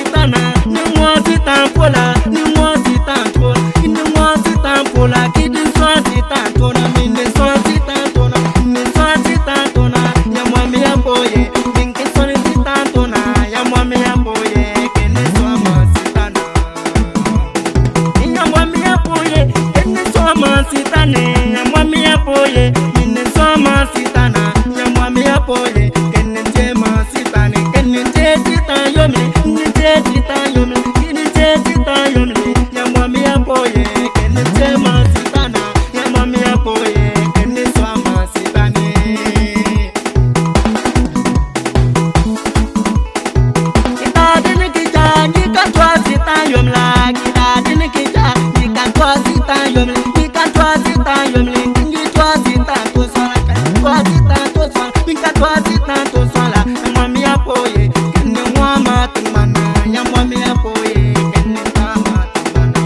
sitana, ni moi sitan pola, ni moi sitan pola, ni moi sitan pola, qui de soi sitan tona, ni soi sitan tona, ni soi sitan tona, ya moi mi apoye, ni que soi sitan tona, ya moi mi apoye, que ne soi ma sitana, ya moi mi apoye, que ne soi ma sitane, ya moi mi apoye, ni ne soi ma sitana, ya moi mi apoye, que ne te ma sitane, que ne te sitan yomi, ni te sitan yomi, ni te sitan yomi, ya moi mi apoye, que ne te ma sitana, ya moi mi apoye, que ne soi ma sitane. Kita dini kita, ni kan tua sitan yom la, kita dini kita, ni kan tua sitan yom la, ni kan tua sitan yom la, ni tua sitan tu sola, tua sitan tu sola, ni kan tua sitan tu sola, ya moi mi apoye, que ne moi ma tumana, ya moi mi apoye, que ne ta ma tumana.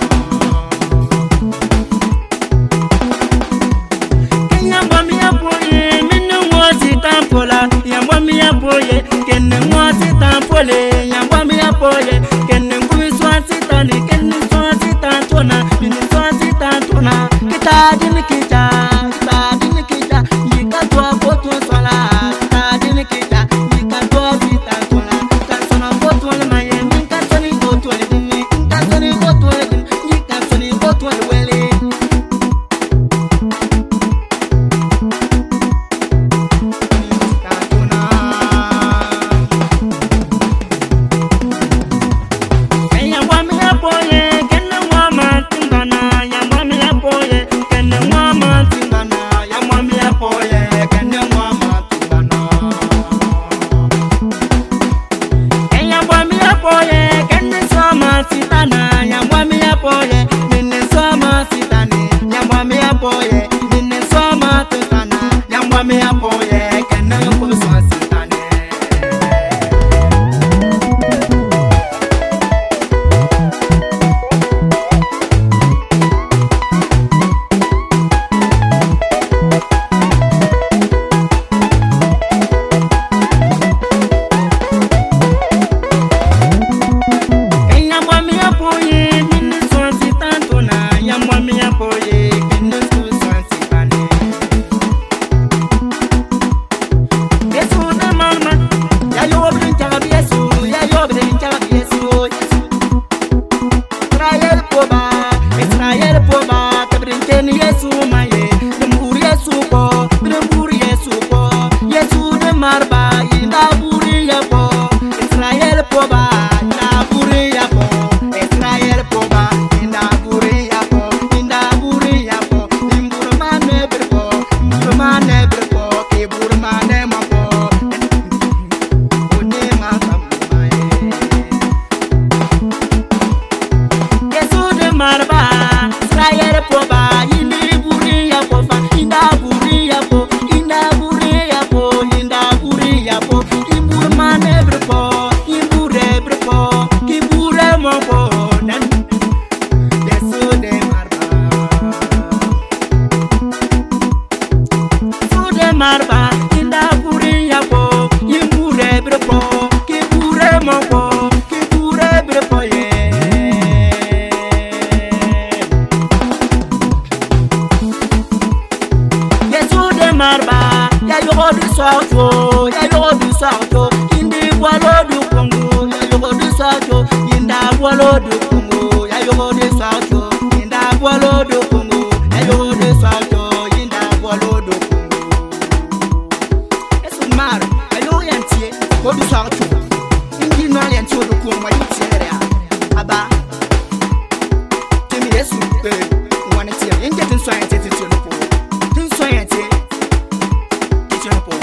Que ya moi mi apoye, me ne moi sitan pola, ya moi mi apoye, que ne moi sitan pole, ya moi mi apoye, que ne kui soa sitani, que ne soa sitan tona, ni soa sitan tona, kita dini kita, ni ka tua botu sola, kita dini kita, ni ka tua sitan tona, ka sona botu le maye, ni ka soni botu le dini, ka soni botu le dini, ni ka soni botu le wele. Marba, inda buri ya po, yimbure brepo, ki bure mo po, ki bure brepo ye. Yesu de marba, ya yo du sorto, ya yo du sorto, indi walo du kongo, ya yo du sorto, inda walo du kongo, ya yo du sorto, inda walo du kongo, ya yo du sorto, inda walo du kongo. Mar, ayo yantie, ko du sartu. Indi no yantie do ko mo yitere aba. Temi Yesu wana tie. Enje tin so yantie tin so no po. Tin so yantie. Tin so no po.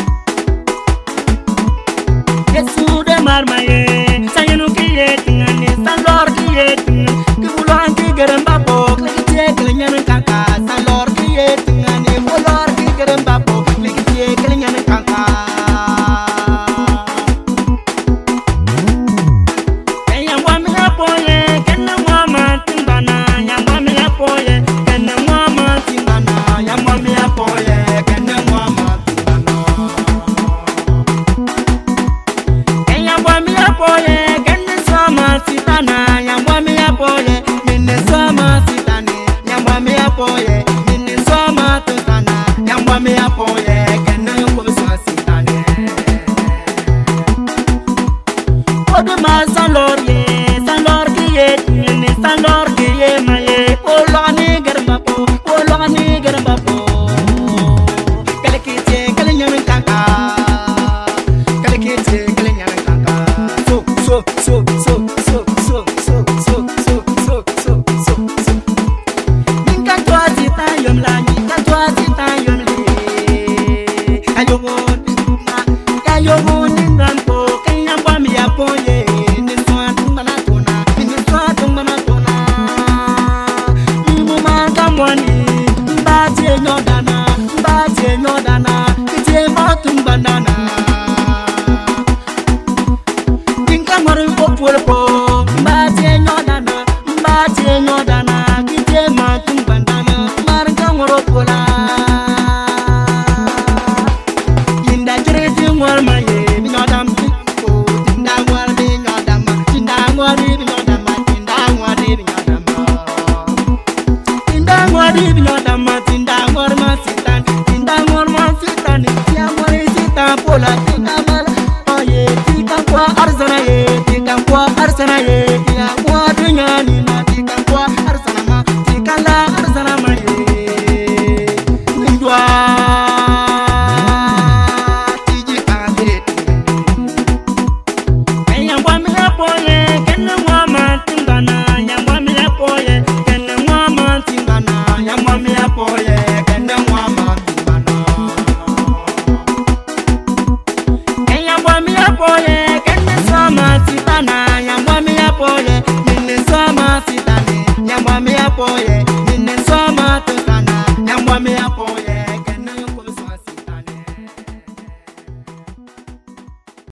Yesu de mar maye, sayenu kiye tingane, salor kiye tingane. Ki bulan ki garan babo, ki tie klenyan kaka, salor kiye tingane, bolor ki garan babo, ki tie klenyan kaka. ma salor ki ye ni salor ki ye ma ye o lo ni garba po kale ki te kale nyam kaka kale ki te kale nyam kaka so ninka twa ti ta yom la ninka twa ti ta yom le ayo ni nampo kanya kwa mi apoye ni swa tumbana tona mu ma kamwani mbaje nyodana kije matumbana ninka maru populpo mbaje nyodana kije matumbana marga ngoro pola inda jireti ngwal maye binyodam ko tinda ngwal binyodam tinda ngwal binyodam tinda ngwal ma sitan ya ngwal sitan pola tinda mal oye tikan kwa arsana ye ya kwa dunya ni na tikan kwa arsana ma tikala arsana ma ye ndwa poye